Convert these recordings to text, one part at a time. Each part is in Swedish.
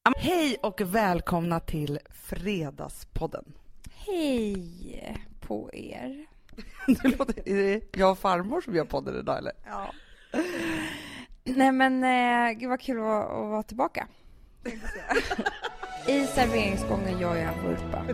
Hej och välkomna till Fredagspodden. Hej på er. Är det jag och farmor som gör podden idag eller? Ja. Nej men gud vad kul att vara tillbaka. I serveringsgången gör jag en vurpa.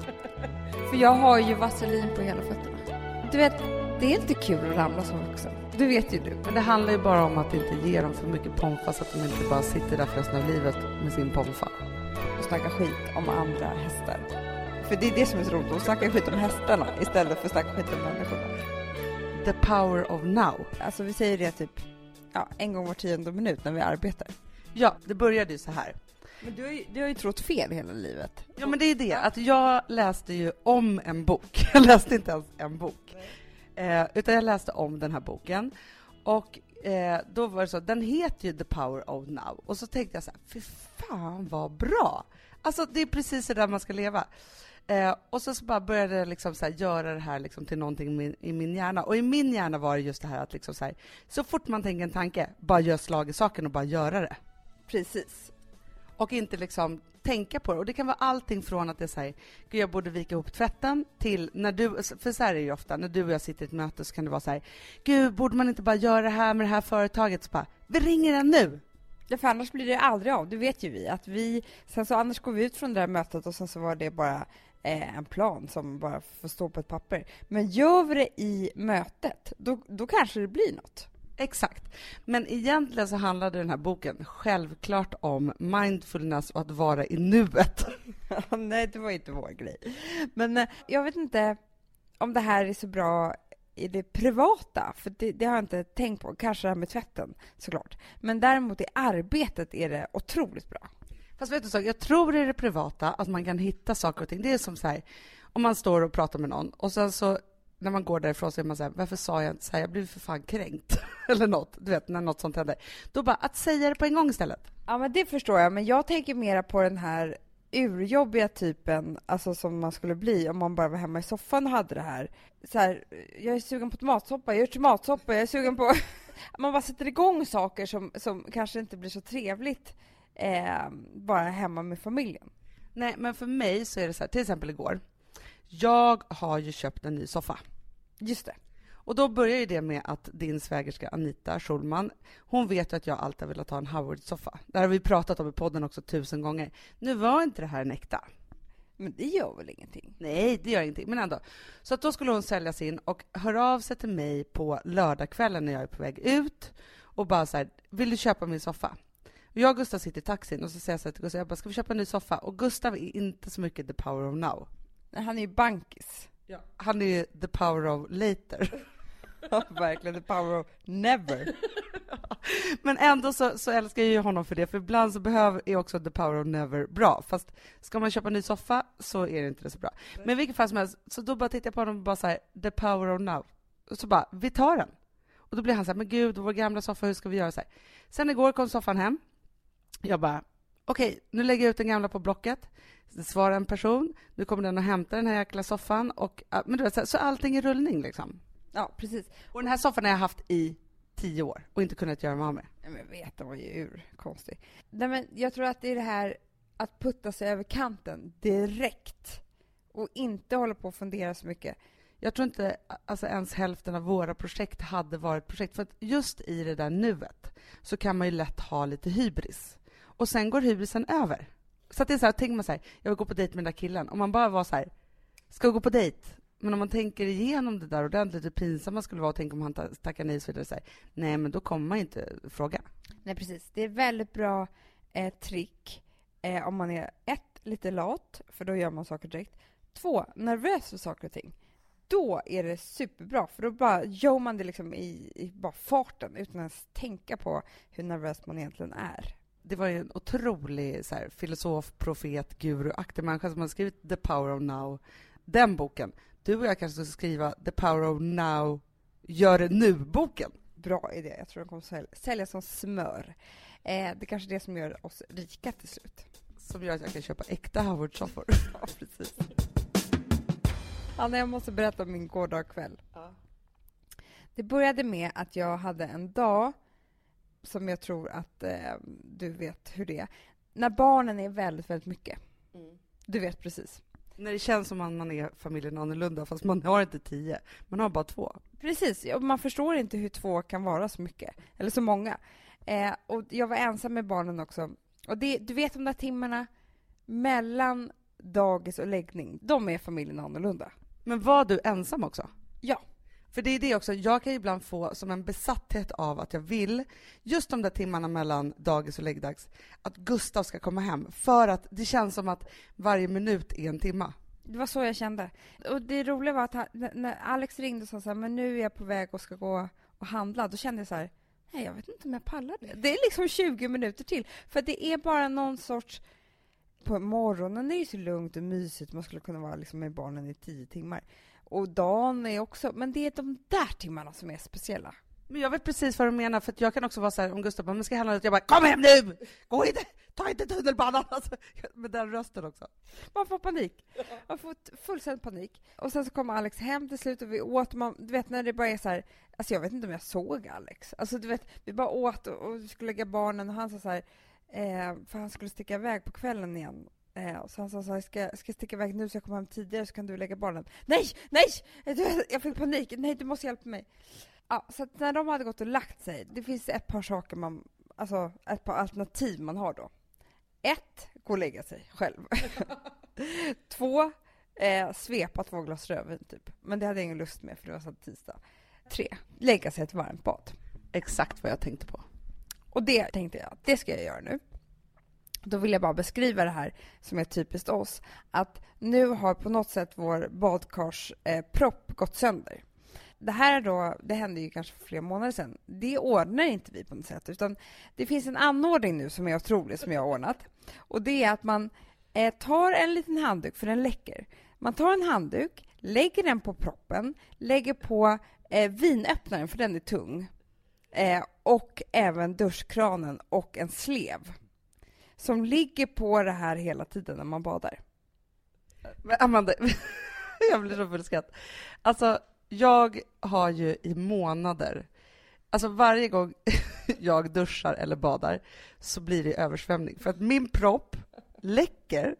För jag har ju vaselin på hela fötterna. Du vet, det är inte kul att ramla som vuxen. Du vet ju du. Men det handlar ju bara om att inte ge dem för mycket pomfa så att de inte bara sitter där för resten av livet med sin pomfa. Och snacka skit om andra hästar. För det är det som är så roligt, att snacka skit om hästarna istället för att snacka skit om människorna. The power of now. Alltså vi säger det typ en gång var 10:e minut när vi arbetar. Ja, det började ju så här. Men du har ju trott fel hela livet. Ja, men det är det. Att jag läste ju om en bok. Jag läste inte ens en bok. Utan jag läste om den här boken. Och då var det så, den heter ju The Power of Now. Och så tänkte jag så här, fy fan vad bra. Alltså det är precis det där man ska leva. Och så bara började jag liksom så här, göra det här liksom till någonting i min hjärna. Och i min hjärna var det just det här att liksom så här, så fort man tänker en tanke, bara gör slag i saken och bara göra det. Precis. Och inte liksom tänka på det. Och det kan vara allting från att det säger, gud jag borde vika ihop tvätten, till när du, för så här är det ju ofta, när du och jag sitter i ett möte så kan det vara så här, gud borde man inte bara göra det här med det här företaget, så bara, vi ringer den nu. Ja, för annars blir det aldrig av, det vet ju vi. Att sen så annars går vi ut från det här mötet och sen så var det bara en plan som bara får stå på ett papper. Men gör vi det i mötet, då kanske det blir något. Exakt. Men egentligen så handlade den här boken självklart om mindfulness och att vara i nuet. Nej, det var inte vår grej. Men jag vet inte om det här är så bra i det privata, för det har jag inte tänkt på. Kanske det här med tvätten, såklart. Men däremot i arbetet är det otroligt bra. Fast vet du så, jag tror i det privata att man kan hitta saker och ting. Det är som så här, om man står och pratar med någon och sen så när man går därifrån så är man så här, varför sa jag inte så här, jag blev för fan kränkt eller något, du vet, när något sånt händer. Då bara att säga det på en gång istället. Ja, men det förstår jag, men jag tänker mera på den här urjobbiga typen, alltså som man skulle bli om man bara var hemma i soffan och hade det här. Så här, jag är sugen på tomatsoppa, jag gör tomatsoppa, jag är sugen på... Man bara sätter igång saker som kanske inte blir så trevligt bara hemma med familjen. Nej, men för mig så är det så här, till exempel igår. Jag har ju köpt en ny soffa. Just det. Och då börjar ju det med att din svägerska Anita Schulman, hon vet ju att jag alltid vill ha en Howard-soffa. Det har vi pratat om i podden också 1000 gånger. Nu var inte det här en äkta. Men det gör väl ingenting? Nej, det gör ingenting, men ändå. Så att då skulle hon sälja sin och höra av sig till mig på lördagskvällen när jag är på väg ut och bara så här, vill du köpa min soffa? Jag och Gustav sitter i taxin och så säger jag så här till Gustav, jag bara, ska vi köpa en ny soffa? Och Gustav är inte så mycket the power of now. Han är ju bankis. Ja. Han är ju the power of later. Ja, verkligen, the power of never. Men ändå så älskar jag ju honom för det, för ibland så är också the power of never bra. Fast ska man köpa en ny soffa så är det inte det så bra. Men i vilket fall som helst, så då bara tittar jag på honom och bara så här, the power of now. Och så bara, vi tar den. Och då blir han så här, men gud, vår gamla soffa, hur ska vi göra så här? Sen igår kom soffan hem. Jag bara, okej, nu lägger jag ut den gamla på Blocket. Det svarar en person. Nu kommer den att hämta den här jäkla soffan. Och, men du vet, så allting är rullning liksom. Ja, precis. Och den här soffan har jag haft i 10 år och inte kunnat göra mig av med. Ja, men jag vet, det var ju konstigt. Nej, men jag tror att det är det här att putta sig över kanten direkt och inte hålla på och fundera så mycket. Jag tror inte alltså ens hälften av våra projekt hade varit projekt. För att just i det där nuet så kan man ju lätt ha lite hybris. Och sen går hybrisen över. Så att det är så här, tänker man så här, jag vill gå på dejt med den där killen. Om man bara var så här, ska gå på dejt? Men om man tänker igenom det där ordentligt, hur pinsamt man skulle vara och tänka om han tackar nej så vidare, så här, nej men då kommer man inte fråga. Nej, precis. Det är väldigt bra trick om man är 1, lite lat, för då gör man saker direkt. 2, nervös för saker och ting. Då är det superbra, för då bara gör man det liksom i bara farten utan att ens tänka på hur nervös man egentligen är. Det var ju en otrolig så här, filosof, profet, guru-aktig människa som har skrivit The Power of Now. Den boken. Du och jag kanske ska skriva The Power of Now, gör det nu-boken. Bra idé. Jag tror den kommer sälja som smör. Det är kanske det som gör oss rika till slut. Som gör att jag kan köpa äkta Howard-soffor. Ja, precis. Anna, jag måste berätta om min gårdagskväll. Ja. Det började med att jag hade en dag som jag tror att du vet hur det är. när barnen är väldigt, väldigt mycket. Du vet precis. När det känns som att man är familjen annorlunda, fast man har inte 10. Man har bara 2. Precis, och man förstår inte hur 2 kan vara så mycket. Eller så många. Och jag var ensam med barnen också. Och du vet de där timmarna mellan dagis och läggning, de är familjen annorlunda. Men var du ensam också? Ja. För det är det också, jag kan ibland få som en besatthet av att jag vill, just de där timmarna mellan dagis och läggdags, att Gustav ska komma hem. För att det känns som att varje minut är en timma. Det var så jag kände. Och det roliga var att när Alex ringde och sa så här, men nu är jag på väg och ska gå och handla, då kände jag så här, nej, jag vet inte om jag pallar det. Det är liksom 20 minuter till. För det är bara någon sorts... På morgonen är det så lugnt och mysigt. Man skulle kunna vara liksom med barnen i 10 timmar. Och dagen är också... Men det är de där timmarna som är speciella. Men jag vet precis vad du menar, för att jag kan också vara så här, om Gustav bara, men ska handla ut, jag bara, kom hem nu! Gå inte! Ta inte tunnelbanan! Alltså, med den rösten också. Man får panik. Man får fullständig panik. Och sen så kommer Alex hem till slut och vi åt. Du vet när det bara är så här... Alltså jag vet inte om jag såg Alex. Alltså du vet, vi bara åt och vi skulle lägga barnen och han sa så här... för han skulle sticka iväg på kvällen igen. Så han sa så här, ska jag sticka iväg nu så jag kommer hem tidigare så kan du lägga barnen. Nej! Jag fick panik. Nej, du måste hjälpa mig. Ja, så att när de hade gått och lagt sig, det finns ett par saker alltså ett par alternativ man har då. 1, gå och lägga sig själv. 2, svepa 2 glas rödvin typ. Men det hade jag ingen lust med för det var så tisdag. 3, lägga sig i ett varmt bad. Exakt vad jag tänkte på. Och det tänkte jag, det ska jag göra nu. Då vill jag bara beskriva det här som är typiskt oss. Att nu har på något sätt vår badkarspropp gått sönder. Det här då, det hände ju kanske för flera månader sedan. Det ordnar inte vi på något sätt. Utan det finns en anordning nu som är otrolig som jag har ordnat. Och det är att man tar en liten handduk, för den läcker. Man tar en handduk, lägger den på proppen, lägger på vinöppnaren för den är tung. Och även duschkranen och en slev som ligger på det här hela tiden när man badar. Men Amanda, jag blir så full skratt. Alltså, jag har ju i månader, alltså varje gång jag duschar eller badar så blir det översvämning. För att min propp läcker.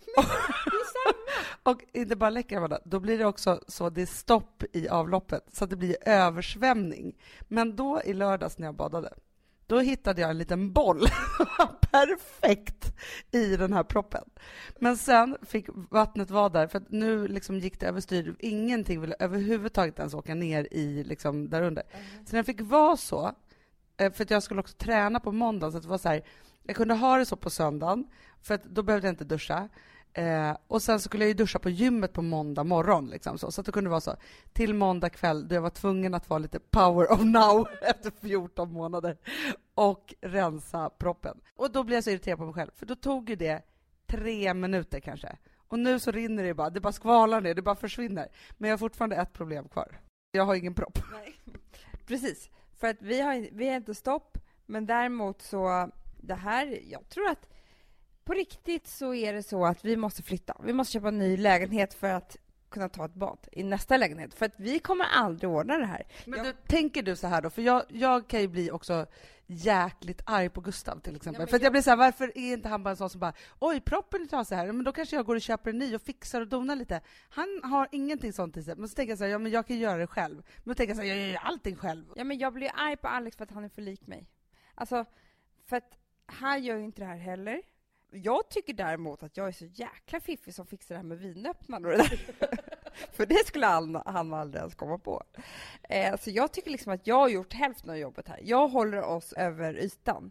Och inte bara läcker, Amanda, då blir det också så det är stopp i avloppet så att det blir översvämning. Men då i lördags när jag badade, då hittade jag en liten boll perfekt i den här proppen. Men sen fick vattnet vara där, för att nu liksom gick det överstyr. Ingenting ville överhuvudtaget ens åka ner i liksom där under. Så när jag fick vara så, för att jag skulle också träna på måndag, så att det var så här, jag kunde ha det så på söndagen, för att då behövde jag inte duscha. Och sen så skulle jag ju duscha på gymmet på måndag morgon liksom, så att det kunde vara så till måndag kväll då jag var tvungen att vara lite power of now efter 14 månader och rensa proppen. Och då blev jag så irriterad på mig själv, för då tog ju det 3 minuter kanske. Och nu så rinner det bara skvalar ner, det bara försvinner. Men jag har fortfarande ett problem kvar. Jag har ingen propp. Nej. Precis, för att vi har inte stopp, men däremot så det här, jag tror att på riktigt så är det så att vi måste flytta. Vi måste köpa en ny lägenhet för att kunna ta ett bad i nästa lägenhet. För att vi kommer aldrig ordna det här. Men tänker du så här då? För jag kan ju bli också jäkligt arg på Gustav till exempel. Ja, för att jag blir så här, varför är inte han bara en sån som bara, oj, proppen är trasig här. Men då kanske jag går och köper en ny och fixar och donar lite. Han har ingenting sånt i sig. Men så tänker jag så här, ja men jag kan göra det själv. Men då tänker jag så här, jag gör allting själv. Ja, men jag blir arg på Alex för att han är för lik mig. Alltså, för att han gör ju inte det här heller. Jag tycker däremot att jag är så jäkla fiffig som fixar det här med vinöppnaren och det där. För det skulle han aldrig ens komma på. Så jag tycker liksom att jag har gjort hälften av jobbet här. Jag håller oss över ytan.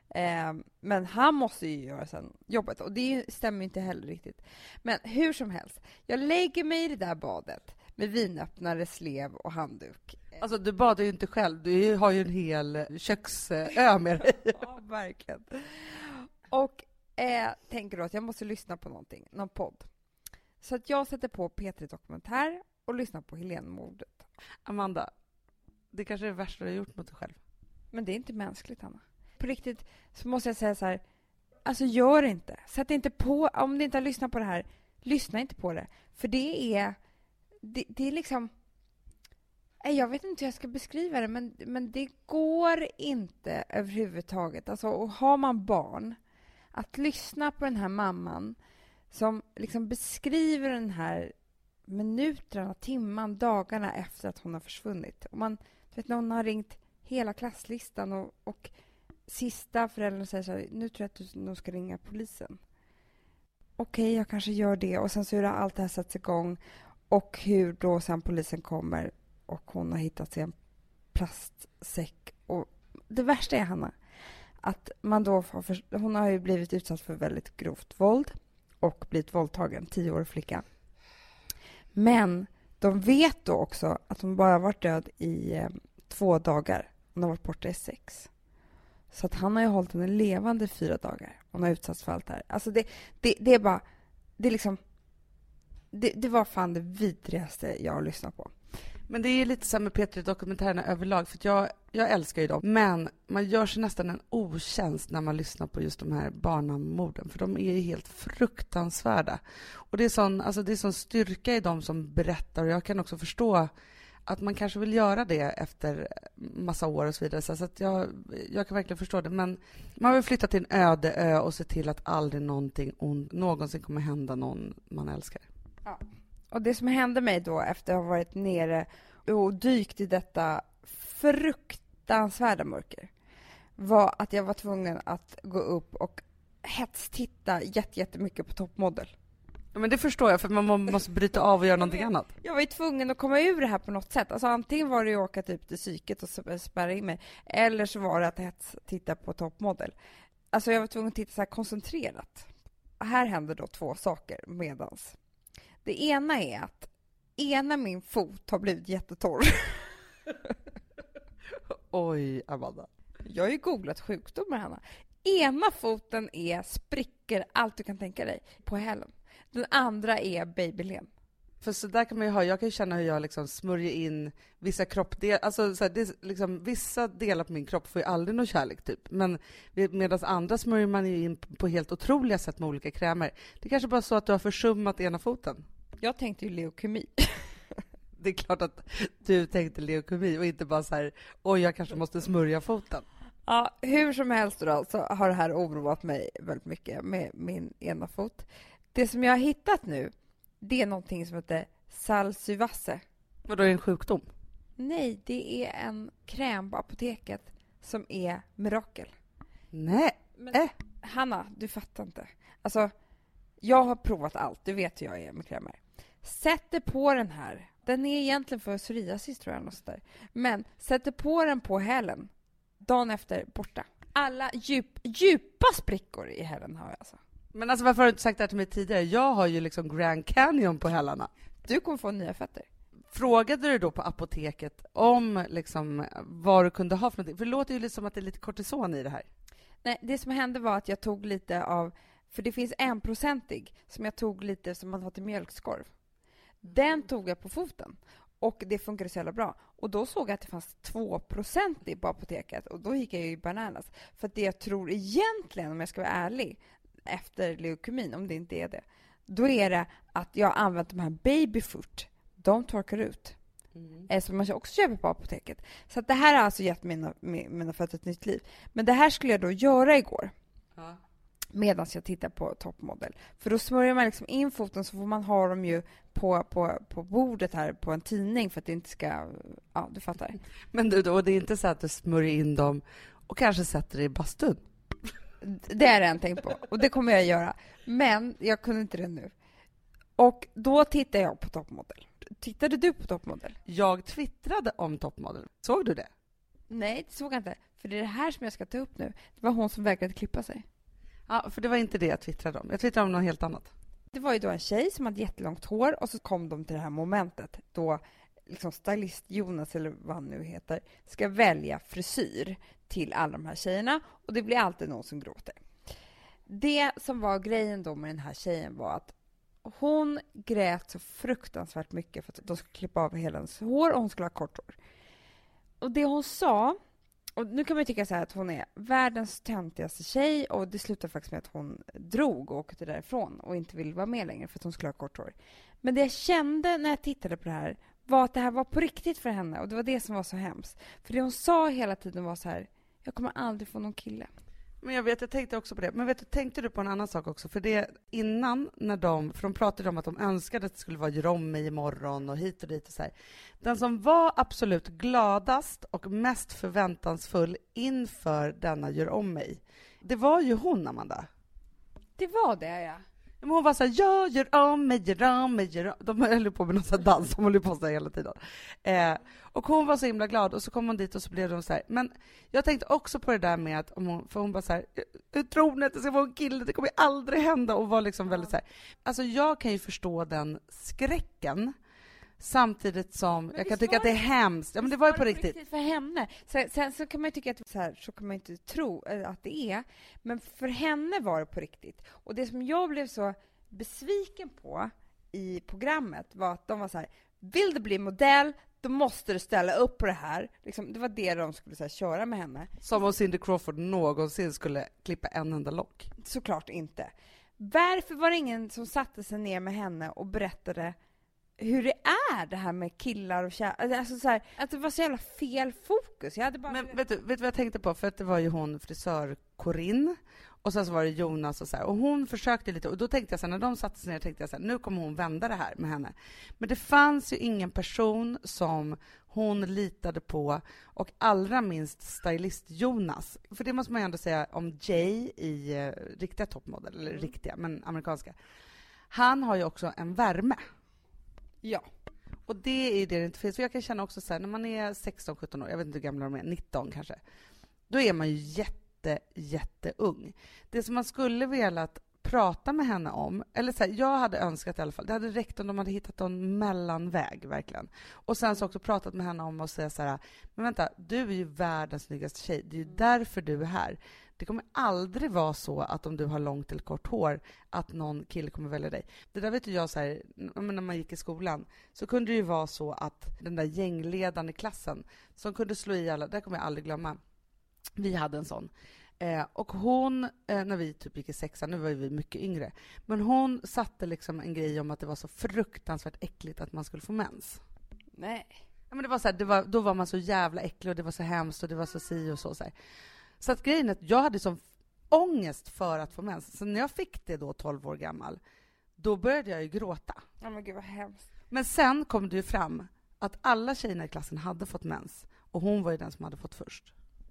Men han måste ju göra sen jobbet. Och det stämmer inte heller riktigt. Men hur som helst. Jag lägger mig i det där badet med vinöppnare, slev och handduk. Alltså du badar ju inte själv. Du har ju en hel köksö med dig. Ja, verkligen. Och tänker då att jag måste lyssna på någon podd. Så att jag sätter på P3 Dokumentär och lyssnar på Helénemordet. Amanda, det kanske är det värsta du har gjort mot dig själv. Men det är inte mänskligt, Anna. På riktigt så måste jag säga så här, alltså gör inte. Sätt inte på, om du inte har lyssnat på det här, lyssna inte på det. För det är liksom, jag vet inte hur jag ska beskriva det, men det går inte överhuvudtaget. Alltså, och har man barn, att lyssna på den här mamman som liksom beskriver den här minuterna, timman, dagarna efter att hon har försvunnit. Och man, du vet, någon har ringt hela klasslistan och sista föräldern säger så här, nu tror jag att du nog ska ringa polisen. Okej, jag kanske gör det. Och sen så är det allt det här sätts igång. Och hur då sen polisen kommer och hon har hittat sig en plastsäck. Och det värsta är, Hanna, att man då hon har ju blivit utsatt för väldigt grovt våld och blivit våldtagen, 10-årig flicka. Men de vet då också att hon bara varit död i 2 dagar. Hon har varit borta i 6. Så att han har ju hållit henne levande 4 dagar. Hon har utsatts för allt det här. Alltså det är bara, det är liksom, det var fan det vidrigaste jag har lyssnat på. Men det är lite så med P3-dokumentärerna överlag, för att jag älskar ju dem. Men man gör sig nästan en otjänst när man lyssnar på just de här barnamorden, för de är ju helt fruktansvärda. Och det är sån styrka i dem som berättar, och jag kan också förstå att man kanske vill göra det efter massa år och så vidare. Så att jag kan verkligen förstå det. Men man vill flytta till en öde ö och se till att aldrig någonsin kommer hända någon man älskar. Ja. Och det som hände mig då efter att ha varit nere och dykt i detta fruktansvärda mörker var att jag var tvungen att gå upp och hetstitta jättemycket på toppmodell. Ja, men det förstår jag, för man måste bryta av och göra någonting annat. Jag var ju tvungen att komma ur det här på något sätt. Alltså antingen var det att åka typ till psyket och spärra in mig, eller så var det att titta på toppmodell. Alltså jag var tvungen att titta så här koncentrerat. Här händer då 2 saker medans. Det ena är att min fot har blivit jättetorr. Oj, Amanda. Jag har ju googlat sjukdomar, Hanna. Ena foten är spricker, allt du kan tänka dig, på hälen. Den andra är babylen. För så där kan man ju ha, jag kan ju känna hur jag liksom smörjer in vissa kroppdelar, alltså så här, det liksom, vissa delar på min kropp får ju aldrig någon kärlek typ, men medan andra smörjer man ju in på helt otroliga sätt med olika krämer. Det är kanske bara så att du har försummat ena foten. Jag tänkte ju leukemi. Det är klart att du tänkte leukemi och inte bara så här, oj, jag kanske måste smörja foten. Ja, hur som helst då, så har det här oroat mig väldigt mycket med min ena fot. Det som jag har hittat nu, det är någonting som heter Salsyvasse. Vadå, är det en sjukdom? Nej, det är en kräm på apoteket som är mirakel. Nej. Men, Hanna, du fattar inte. Alltså, jag har provat allt. Du vet hur jag är med krämer. Sätter på den här. Den är egentligen för psoriasis, tror jag. Något där. Men sätter på den på hälen. Dagen efter, borta. Alla djupa sprickor i hälen har jag alltså. Men alltså, varför har du inte sagt det här till mig tidigare? Jag har ju liksom Grand Canyon på hälarna. Du kommer få nya fötter. Frågade du då på apoteket om liksom vad du kunde ha för någonting? För det låter ju liksom som att det är lite kortison i det här. Nej, det som hände var att jag tog lite av, för det finns 1% som jag tog lite som man har till mjölkskorv. Den tog jag på foten och det funkade så jävla bra. Och då såg jag att det fanns 2% på apoteket och då gick jag ju bananas. För att det jag tror egentligen, om jag ska vara ärlig, efter leukemin, om det inte är det, då är det att jag har använt de här babyfoot. De torkar ut. Som man också köper på apoteket. Så att det här har alltså gett mina fötter ett nytt liv. Men det här skulle jag då göra igår. Ja. Medan jag tittar på toppmodell. För då smörjer man liksom in foten, så får man ha dem ju på bordet här på en tidning för att det inte ska... Ja, du fattar. Men du, då, det är inte så att du smörjer in dem och kanske sätter det i bastun? Det är det jag tänkt på. Och det kommer jag göra. Men jag kunde inte det nu. Och då tittar jag på toppmodell. Tittade du på toppmodell? Jag twittrade om toppmodell. Såg du det? Nej, det såg jag inte. För det är det här som jag ska ta upp nu. Det var hon som vägrade klippa sig. Ja, för det var inte det jag twittrade om. Jag twittrade om något helt annat. Det var ju då en tjej som hade jättelångt hår och så kom de till det här momentet då liksom stylist Jonas, eller vad han nu heter, ska välja frisyr till alla de här tjejerna, och det blir alltid någon som gråter. Det som var grejen då med den här tjejen var att hon grät så fruktansvärt mycket för att de skulle klippa av hela hennes hår och hon skulle ha kort hår. Och det hon sa, och nu kan man ju tycka så här att hon är världens töntigaste tjej, och det slutar faktiskt med att hon drog och åkte därifrån och inte ville vara med längre för att hon skulle ha kort hår. Men det jag kände när jag tittade på det här var att det här var på riktigt för henne, och det var det som var så hemskt. För det hon sa hela tiden var så här: jag kommer aldrig få någon kille. Men jag tänkte också på det. Men tänkte du på en annan sak också? För det innan, för de pratade om att de önskade att det skulle vara Gör om mig imorgon och hit och dit och så här. Den som var absolut gladast och mest förväntansfull inför denna Gör om mig, det var ju hon, Amanda. Det var det, ja. Men hon var så här, jag gör om mig, gör om mig, gör om. De höll på med någon sån dans, de höll på så hela tiden. Och hon var så himla glad, och så kom hon dit och så blev de så här. Men jag tänkte också på det där med att, för hon bara så här, jag tror inte att det ska vara en kille, det kommer aldrig hända, och var liksom väldigt så här. Alltså jag kan ju förstå den skräcken, samtidigt som jag kan tycka att det är hemskt. Ja, men det var ju på riktigt. För henne. Sen så kan man ju tycka att så kan man inte tro att det är. Men för henne var det på riktigt. Och det som jag blev så besviken på i programmet var att de var så här: vill du bli modell, då måste du ställa upp på det här. Liksom, det var det de skulle så här, köra med henne. Som om Cindy Crawford någonsin skulle klippa en enda lock. Såklart inte. Varför var det ingen som satte sig ner med henne och berättade hur det är det här med killar och alltså så här, att det var så jävla fel fokus. Men vet du vad jag tänkte på? För att det var ju hon frisör Corinne, och sen så var det Jonas och så här, och hon försökte lite, och då tänkte jag så här, när de satte sig ner tänkte jag så här, nu kommer hon vända det här med henne. Men det fanns ju ingen person som hon litade på, och allra minst stylist Jonas. För det måste man ju ändå säga om Jay i riktiga toppmodell, eller riktiga, men amerikanska. Han har ju också en värme. Ja. Och det är det inte finns. För jag kan känna också så här, när man är 16-17 år, jag vet inte hur gamla de är, 19 kanske, då är man ju jätteung. Det som man skulle velat prata med henne om, eller så här, jag hade önskat i alla fall, det hade räckt om de hade hittat en mellanväg verkligen. Och sen så också pratat med henne om att säga så här, men vänta, du är ju världens snyggaste tjej, det är ju därför du är här. Det kommer aldrig vara så att om du har långt eller kort hår att någon kille kommer välja dig. Det där vet ju jag så här, när man gick i skolan, så kunde det ju vara så att den där gängledaren i klassen som kunde slå i alla, det kommer jag aldrig glömma. Vi hade en sån. Och hon, när vi typ gick i sexan, nu var vi mycket yngre, men hon satte liksom en grej om att det var så fruktansvärt äckligt att man skulle få mens. Nej. Ja, men det var så här, då var man så jävla äcklig, och det var så hemskt, och det var så si och så här. Så att grejen är att jag hade som ångest för att få mens. Så när jag fick det då 12 år gammal, då började jag ju gråta. Ja, men gud vad hemskt. Men sen kom det ju fram att alla tjejerna i klassen hade fått mens, och hon var ju den som hade fått först.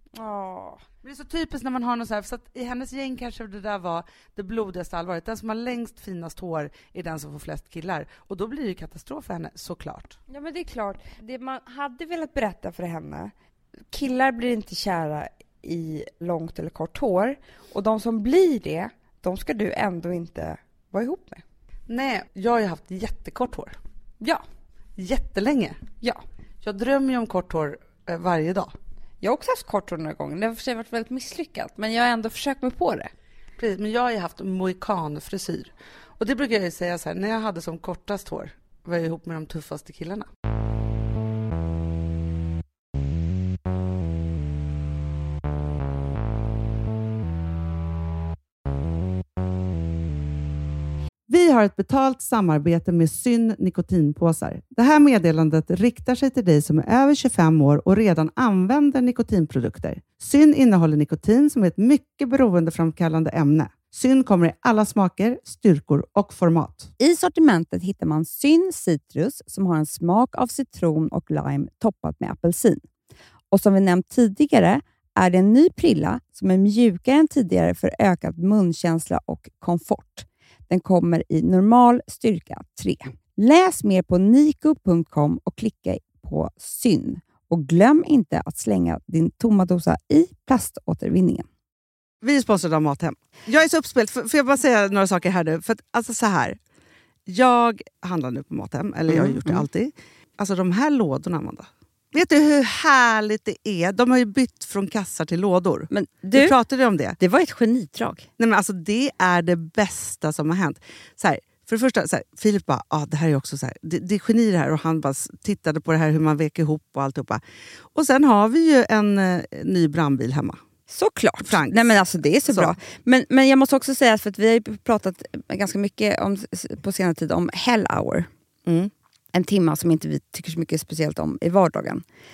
Åh. Men det är så typiskt när man har något så här, så att i hennes gäng kanske det där var det blodigaste allvaret. Den som har längst finast hår är den som får flest killar, och då blir det ju katastrof för henne, såklart. Ja, men det är klart. Det man hade velat berätta för henne, killar blir inte kära i långt eller kort hår, och de som blir det, de ska du ändå inte vara ihop med. Nej, jag har ju haft jättekort hår. Ja. Jättelänge. Ja. Jag drömmer ju om kort hår varje dag. Jag har också haft kort hår några gånger. Det har för sig varit väldigt misslyckat, men jag har ändå försökt mig på det. Precis, men jag har ju haft mohikanfrisyr. Och det brukar jag ju säga så här, när jag hade som kortast hår var jag ihop med de tuffaste killarna. Vi har ett betalt samarbete med Syn nikotinpåsar. Det här meddelandet riktar sig till dig som är över 25 år och redan använder nikotinprodukter. Syn innehåller nikotin som är ett mycket beroendeframkallande ämne. Syn kommer i alla smaker, styrkor och format. I sortimentet hittar man Syn Citrus som har en smak av citron och lime toppat med apelsin. Och som vi nämnt tidigare är det en ny prilla som är mjukare än tidigare för ökad munkänsla och komfort. Den kommer i normal styrka 3. Läs mer på niko.com och klicka på Syn. Och glöm inte att slänga din tomma dosa i plaståtervinningen. Vi är sponsrade av Mathem. Jag är så uppspelt. Får jag bara säga några saker här nu? För att, alltså så här. Jag handlar nu på Mathem. Eller jag har gjort det alltid. Alltså de här lådorna, Amanda. Vet du hur härligt det är? De har ju bytt från kassar till lådor. Men du pratade om det. Det var ett genidrag. Nej, men alltså det är det bästa som har hänt. Så här, för det första, så här, Filip bara, det här är också så här, det är geni det här. Och han bara tittade på det här, hur man vek ihop och alltihopa. Och sen har vi ju en ny brandbil hemma. Såklart. Franks. Nej, men alltså det är så bra. Men jag måste också säga, för att vi har ju pratat ganska mycket på senare tid om Hell Hour. En timma som inte vi tycker så mycket speciellt om i vardagen.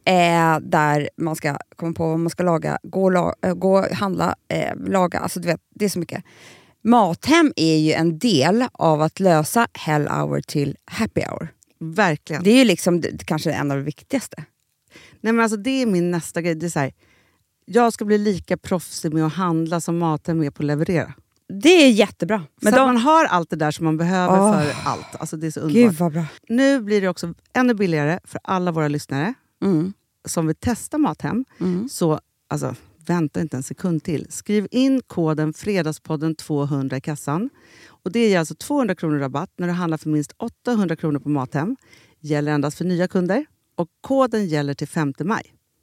där man ska komma på vad man ska laga, gå handla, laga, alltså du vet, det är så mycket. Mathem är ju en del av att lösa hell hour till happy hour. Verkligen. Det är ju liksom kanske en av det viktigaste. Nej men alltså det är min nästa grej. Det är så här, jag ska bli lika proffsig med att handla som Mathem är på att leverera. Det är jättebra. Men så att man har allt det där som man behöver för allt. Alltså det är så underbart. Gud vad bra. Nu blir det också ännu billigare för alla våra lyssnare som vill testa Mathem. Så alltså, vänta inte en sekund till. Skriv in koden Fredagspodden 200 i kassan. Och det ger alltså 200 kronor rabatt när du handlar för minst 800 kronor på Mathem. Gäller endast för nya kunder. Och koden gäller till 5 maj.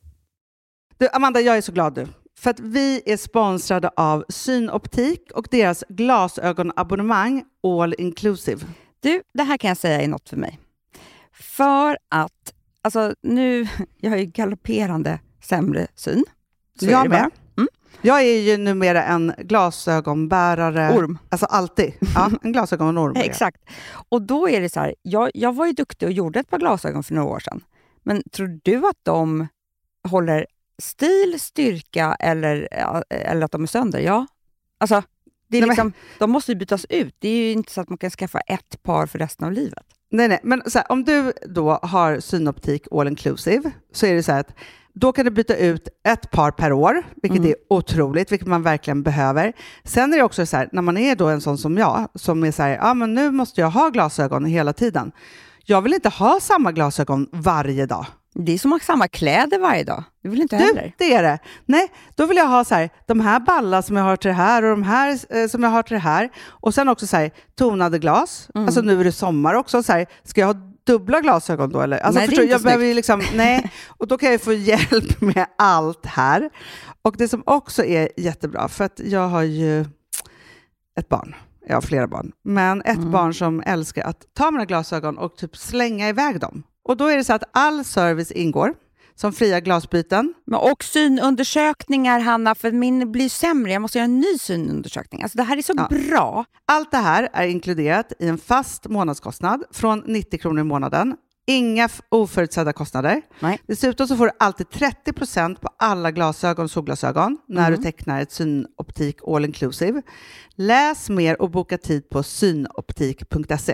Du, Amanda, jag är så glad nu. För att vi är sponsrade av Synoptik och deras glasögonabonnemang All Inclusive. Du, det här kan jag säga är något för mig. För att, alltså nu, jag har ju galopperande sämre syn. Så jag är det med. bara. Jag är ju numera en glasögonbärare. Orm. Alltså alltid. Ja, en glasögonorm. Exakt. Och då är det så här, jag var ju duktig och gjorde ett par glasögon för några år sedan. Men tror du att de håller stil, styrka eller att de är sönder? Ja. Alltså, det är liksom, de måste ju bytas ut. Det är ju inte så att man kan skaffa ett par för resten av livet. Nej. Men så här, om du då har Synoptik All Inclusive så är det så här att då kan du byta ut ett par per år, vilket är otroligt, vilket man verkligen behöver. Sen är det också så här, när man är då en sån som jag, som är så här, men nu måste jag ha glasögon hela tiden. Jag vill inte ha samma glasögon varje dag. Det är som att ha samma kläder varje dag. Det vill inte heller. Det är det. Nej, då vill jag ha så här, de här ballar som jag har till det här och de här som jag har till det här. Och sen också så här, tonade glas. Alltså nu är det sommar också. Så här, ska jag ha dubbla glasögon då? Eller? Alltså, nej, förstår, jag behöver snyggt. liksom, nej. Och då kan jag få hjälp med allt här. Och det som också är jättebra, för att jag har ju ett barn. Jag har flera barn. Men ett barn som älskar att ta mina glasögon och typ slänga iväg dem. Och då är det så att all service ingår, som fria glasbyten. Och synundersökningar, Hanna, för min blir sämre. Jag måste göra en ny synundersökning. Alltså det här är så bra. Allt det här är inkluderat i en fast månadskostnad från 90 kronor i månaden. Inga oförutsedda kostnader. Nej. Dessutom så får du alltid 30% på alla glasögon och solglasögon när du tecknar ett Synoptik All Inclusive. Läs mer och boka tid på synoptik.se.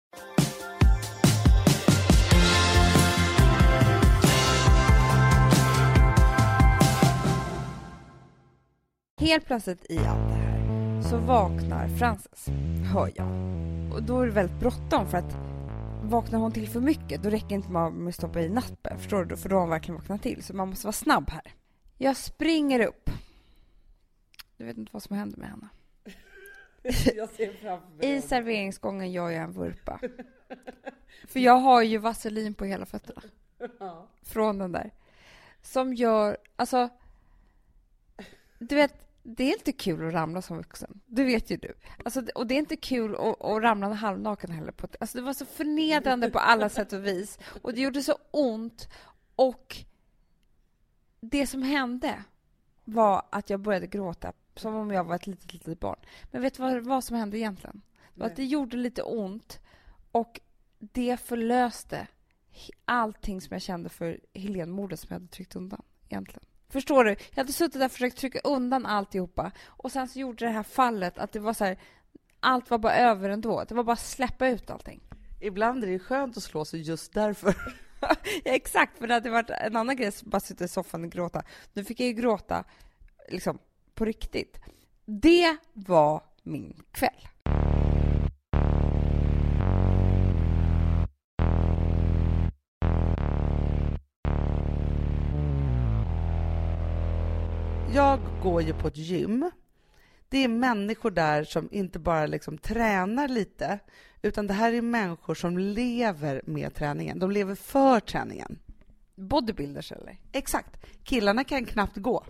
Helt plötsligt i allt det här så vaknar Frances, hör jag. Och då är det väldigt bråttom, för att vaknar hon till för mycket, då räcker inte man med att stoppa i nappen, förstår du? För då har hon verkligen vaknat till, så man måste vara snabb här. Jag springer upp. Du vet inte vad som händer med henne. Jag ser framför mig. I serveringsgången gör jag en vurpa. För jag har ju vaselin på hela fötterna. Från den där. Som gör, alltså, du vet, det är inte kul att ramla som vuxen. Det vet ju du. Alltså, och det är inte kul att ramla halvnaken heller. Alltså, det var så förnedrande på alla sätt och vis. Och det gjorde så ont. Och det som hände var att jag började gråta. Som om jag var ett litet barn. Men vet du vad som hände egentligen? Det var att det gjorde lite ont. Och det förlöste allting som jag kände för Helene-mordet som jag hade tryckt undan egentligen. Förstår du? Jag hade suttit där och försökt trycka undan alltihopa. Och sen så gjorde det här fallet att det var så här, allt var bara över ändå. Det var bara att släppa ut allting. Ibland är det skönt att slå sig just därför. Ja, exakt, för det hade varit en annan grej att bara sitta i soffan och gråta. Nu fick jag ju gråta liksom på riktigt. Det var min kväll. Jag går ju på ett gym. Det är människor där som inte bara liksom tränar lite, utan det här är människor som lever med träningen. De lever för träningen. Bodybuilders eller? Exakt. Killarna kan knappt gå.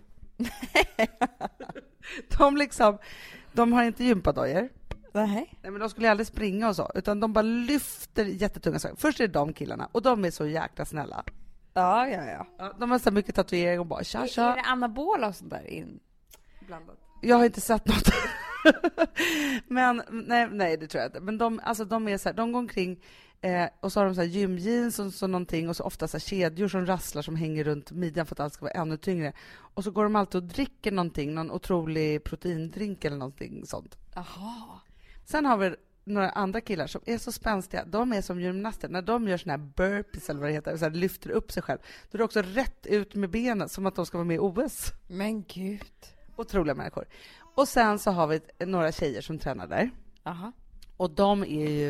De har inte gympadojor. Nej, men de skulle aldrig springa och så, utan de bara lyfter jättetunga saker. Först är det de killarna, och de är så jäkla snälla. Ja. De har så mycket tatuering och bara tja. Är det anabola och sånt där inblandat? Jag har inte sett något. Men nej, det tror jag inte. Men de är så här, de går omkring och så har de så här gymjeans och så någonting, och så ofta så här kedjor som rasslar som hänger runt midjan för att allt ska vara ännu tyngre. Och så går de alltid och dricker någon otrolig proteindrink eller någonting sånt. Aha. Sen har vi några andra killar som är så spänstiga. De är som gymnaster. När de gör såna här burpees eller vad det heter, så här lyfter upp sig själv, då är det också rätt ut med benen som att de ska vara med i OS. Men gud. Otroliga människor. Och sen så har vi några tjejer som tränar där. Aha. Och de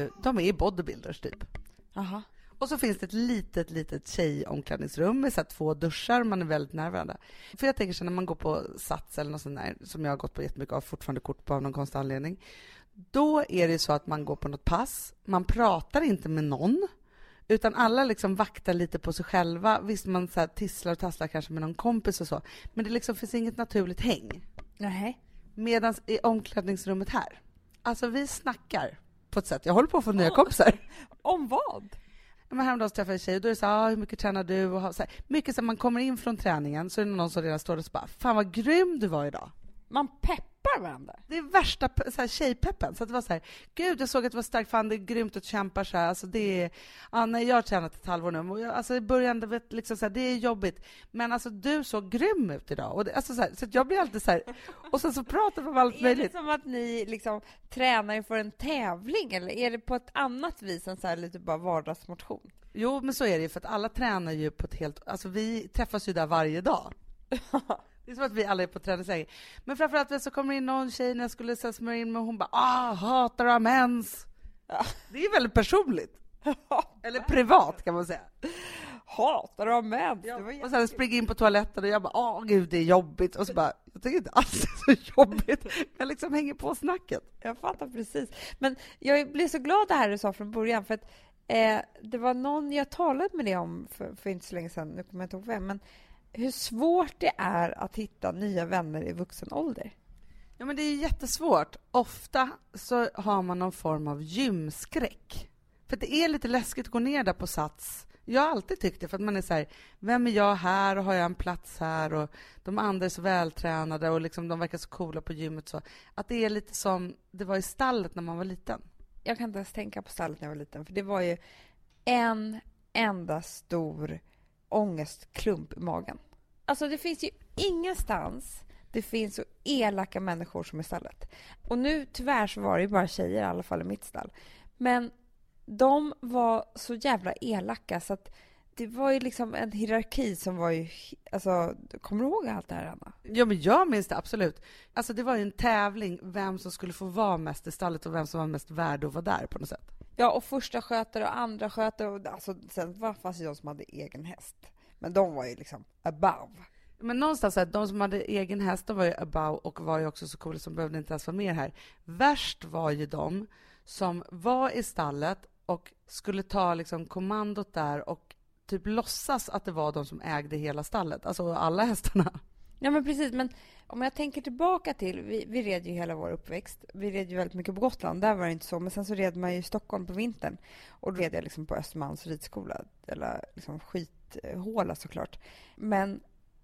är bodybuilders typ. Aha. Och så finns det ett litet tjejomklädningsrum med så här 2 duschar. Man är väldigt nära varandra. För jag tänker så när man går på Sats eller något sånt där, som jag har gått på jättemycket av, fortfarande kort på av någon konstig anledning. Då är det så att man går på något pass. Man pratar inte med någon. Utan alla liksom vaktar lite på sig själva. Visst, man så här tisslar och tasslar kanske med någon kompis och så. Men det liksom finns inget naturligt häng. Nej. Medan i omklädningsrummet här. Alltså vi snackar på ett sätt. Jag håller på att få nya kompisar. Om vad? Men häromdagen träffade jag en tjej och då är det så här, hur mycket tränar du? Och så här, mycket som man kommer in från träningen så är det någon som redan står och så bara, fan vad grym du var idag. Man peppar varandra. Det är värsta så här, tjejpeppen. Så att det var så här, gud jag såg att det var starkt, fan det är grymt att kämpa så här. Alltså det är, nej, jag har tränat ett halvår nu. Och jag, alltså i början, det, vet, liksom så här, det är jobbigt. Men alltså du såg grym ut idag. Och det, alltså, så att jag blir alltid så här, och sen så pratar vi om allt möjligt. Är det som att ni liksom tränar inför en tävling, eller är det på ett annat vis än så här lite bara vardagsmotion? Jo, men så är det ju, för att alla tränar ju på ett helt, alltså vi träffas ju där varje dag. Det är som att vi alla är på träningsläger. Men framförallt så kommer in någon tjej när jag skulle smörja in mig och hon bara, hatar du mens? Ja. Det är väldigt personligt. Eller privat kan man säga. Hatar du mens? Ja. Och sen springer in på toaletten och jag bara, gud det är jobbigt. Och så bara, jag tycker inte alls det är så jobbigt. Jag liksom hänger på snacket. Jag fattar precis. Men jag blev så glad det här du sa från början, för att det var någon jag talade med det om för inte så länge sedan, nu kommer jag inte ihåg vem, men hur svårt det är att hitta nya vänner i vuxen ålder. Ja, men det är jättesvårt. Ofta så har man någon form av gymskräck. För det är lite läskigt att gå ner där på Sats. Jag har alltid tyckt det, för att man är så här, vem är jag här och har jag en plats här, och de andra är så vältränade och liksom de verkar så coola på gymmet, så att det är lite som det var i stallet när man var liten. Jag kan inte ens tänka på stallet när jag var liten, för det var ju en enda stor ångestklump i magen. Alltså det finns ju ingenstans det finns så elaka människor som i stallet. Och nu tyvärr så var det ju bara tjejer i alla fall i mitt stall. Men de var så jävla elaka så att det var ju liksom en hierarki som var ju, alltså, kommer du ihåg allt det här, Anna? Ja, men jag minns det absolut. Alltså det var ju en tävling vem som skulle få vara mest i stallet och vem som var mest värd att vara där på något sätt. Ja, och första skötare och andra skötare, och alltså, sen fanns det de som hade egen häst. Men de var ju liksom above. Men någonstans att de som hade egen häst, de var ju above och var ju också så coola som behövde inte ens vara med här. Värst var ju de som var i stallet och skulle ta liksom kommandot där och typ låtsas att det var de som ägde hela stallet, alltså alla hästarna. Ja, men precis, men om jag tänker tillbaka till, vi red ju hela vår uppväxt. Vi red ju väldigt mycket på Gotland, där var det inte så. Men sen så red man ju i Stockholm på vintern. Och då red jag liksom på Östermalms ridskola. Eller liksom skithåla såklart. Men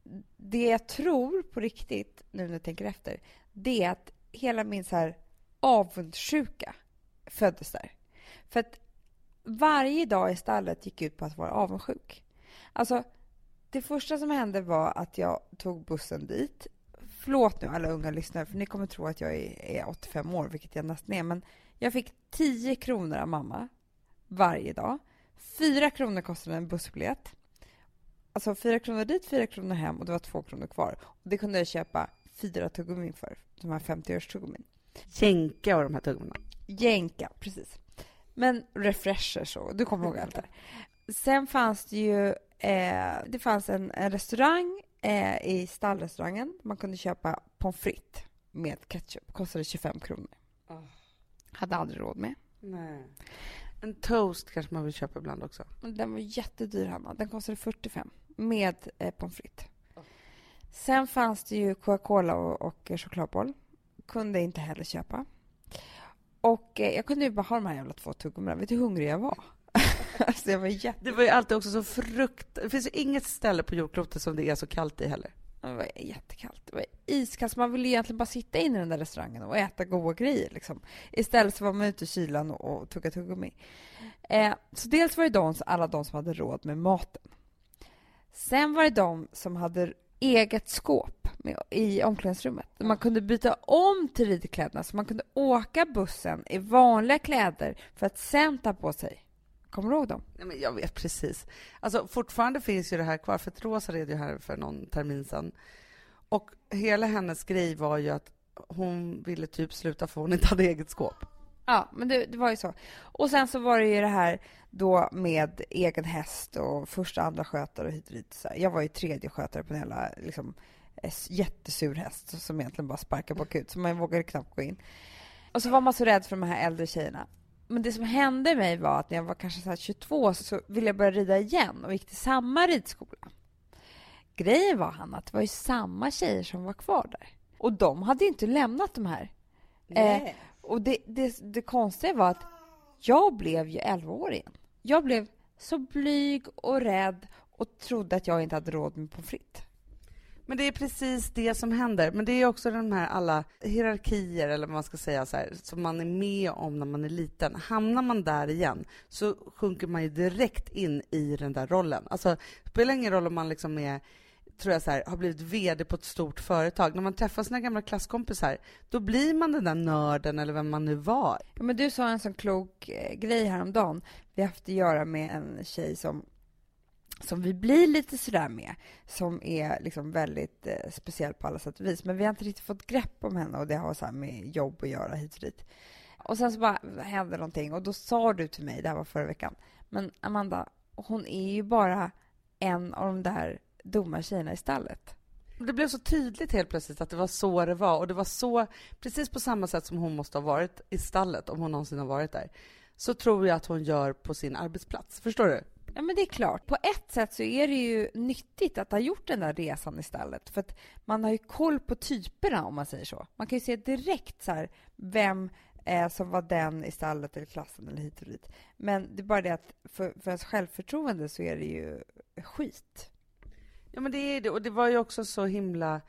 det jag tror på riktigt, nu när jag tänker efter, det är att hela min så här avundsjuka föddes där. För att varje dag i stallet gick ut på att vara avundsjuk. Alltså, det första som hände var att jag tog bussen dit. Förlåt nu alla unga lyssnare, för ni kommer tro att jag är 85 år, vilket jag nästan är. Men jag fick 10 kronor av mamma varje dag. 4 kronor kostade en bussbiljett. Alltså 4 kronor dit, 4 kronor hem, och det var 2 kronor kvar. Och det kunde jag köpa 4 tuggummin för, de här 50-års tuggummin. Jänka och de här tuggummina. Jänka, precis. Men refreshers och du kommer ihåg allt det. Sen fanns det ju det fanns en restaurang i stallrestaurangen. Man kunde köpa pommes frites med ketchup. Kostade 25 kronor. Hade aldrig råd med. Nej. En toast kanske man vill köpa ibland också. Den var jättedyr, Hanna. Den kostade 45 med pommes frites. Sen fanns det ju Coca-Cola och chokladboll. Kunde inte heller köpa. Och jag kunde ju bara ha de här jävla 2 tuggummina. Vet du hur hungrig jag var? Alltså det var ju alltid också så frukt. Det finns ju inget ställe på jordklotet som det är så kallt i heller. Det var jättekallt. Det var iskallt. Man ville egentligen bara sitta in i den där restaurangen och äta goda grejer. Liksom. Istället så var man ute i kylan och tugga tuggummi. Så dels var det alla de som hade råd med maten. Sen var det de som hade eget skåp i omklädningsrummet. Man kunde byta om till ridkläderna, så man kunde åka bussen i vanliga kläder för att sen ta på sig. Kommer du ihåg dem? Nej, men jag vet precis. Alltså, fortfarande finns ju det här kvar, för att Rosa red ju här för någon termin sedan. Och hela hennes grej var ju att hon ville typ sluta för hon inte hade eget skåp. Ja, men det var ju så. Och sen så var det ju det här då med egen häst och första, andra skötare och hit och dit. Så jag var ju tredje skötare på en hela liksom, jättesur häst som egentligen bara sparkade bakut. Så man vågade knappt gå in. Och så var man så rädd för de här äldre tjejerna. Men det som hände mig var att när jag var kanske så här 22 så ville jag börja rida igen och gick till samma ridskola. Grejen var, Hanna, att det var ju samma tjejer som var kvar där. Och de hade inte lämnat de här. Och det konstiga var att jag blev ju 11 år igen. Jag blev så blyg och rädd och trodde att jag inte hade råd med pommes frites. Men det är precis det som händer. Men det är också de här alla hierarkier, eller vad man ska säga, så här, som man är med om när man är liten. Hamnar man där igen så sjunker man ju direkt in i den där rollen. Alltså, det spelar ingen roll om man liksom är, tror jag, så här, har blivit vd på ett stort företag. När man träffar sina gamla klasskompisar, då blir man den där nörden eller vem man nu var. Ja, men du sa en sån klok grej häromdagen. Vi har haft att göra med en tjej som vi blir lite sådär med, som är liksom väldigt speciell på alla sätt och vis. Men vi har inte riktigt fått grepp om henne och det har så här med jobb att göra hit och dit. Och sen så bara hände någonting och då sa du till mig, det här var förra veckan, men Amanda, hon är ju bara en av de där dumma tjejerna i stallet. Det blev så tydligt helt plötsligt att det var så det var, och det var så, precis på samma sätt som hon måste ha varit i stallet, om hon någonsin har varit där, så tror jag att hon gör på sin arbetsplats. Förstår du? Ja, men det är klart. På ett sätt så är det ju nyttigt att ha gjort den där resan i stallet. För att man har ju koll på typerna, om man säger så. Man kan ju se direkt så här, vem som var den i stallet eller klassen eller hit och dit. Men det är bara det att för ens självförtroende så är det ju skit. Ja, men det är det. Och det var ju också så himla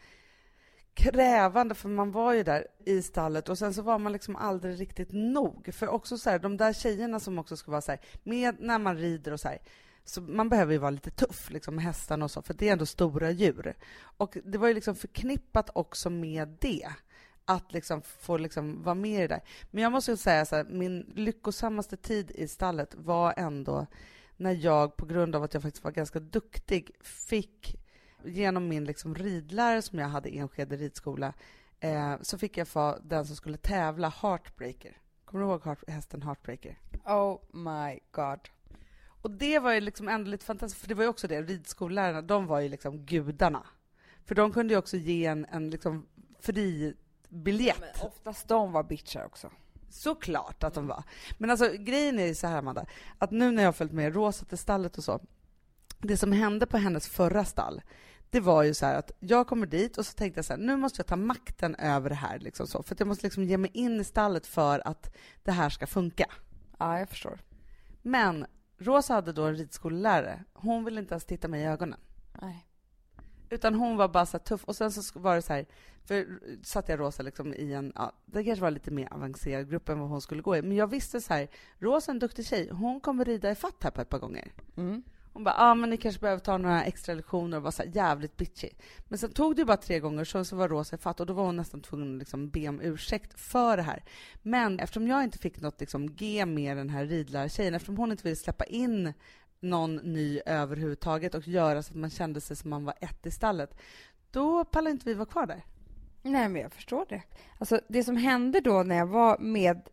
krävande, för man var ju där i stallet och sen så var man liksom aldrig riktigt nog. För också så här, de där tjejerna som också ska vara så här, med när man rider och så här, så man behöver ju vara lite tuff liksom med hästarna och så, för det är ändå stora djur. Och det var ju liksom förknippat också med det, att liksom få liksom vara med i det där. Men jag måste ju säga så här, min lyckosammaste tid i stallet var ändå när jag, på grund av att jag faktiskt var ganska duktig, fick genom min liksom ridlärare som jag hade i Enskede ridskola, så fick jag få den som skulle tävla Heartbreaker. Kommer du ihåg hästen Heartbreaker? Oh my god. Och det var ju liksom ändå lite fantastiskt, för det var ju också det, ridskollärarna, de var ju liksom gudarna. För de kunde ju också ge en liksom fri biljett. Men oftast de var bitchar också. Såklart att de var. Men alltså grejen är ju så här, Amanda, att nu när jag har följt med Rosa till stallet och så, det som hände på hennes förra stall, det var ju så här att jag kommer dit och så tänkte jag så här, nu måste jag ta makten över det här liksom så, för att jag måste liksom ge mig in i stallet för att det här ska funka. Ja, jag förstår. Men Rosa hade då en ridskollärare. Hon ville inte ens titta mig i ögonen. Nej. Utan hon var bara så här tuff. Och sen så var det så här, för satt jag Rosa liksom i en, ja, det kanske var lite mer avancerad grupp än vad hon skulle gå i. Men jag visste så här, Rosa är en duktig tjej. Hon kommer rida i fatt här på ett par gånger. Mm. Hon bara, men ni kanske behöver ta några extra lektioner, och var så här jävligt bitchy. Men sen tog det bara 3 gånger, så var Rosa i fatt, och då var hon nästan tvungen att liksom be om ursäkt för det här. Men eftersom jag inte fick något liksom G med den här ridlärartjejen, eftersom hon inte ville släppa in någon ny överhuvudtaget och göra så att man kände sig som man var ett i stallet, då pallade inte vi vara kvar där. Nej, men jag förstår det. Alltså, det som hände då när jag var med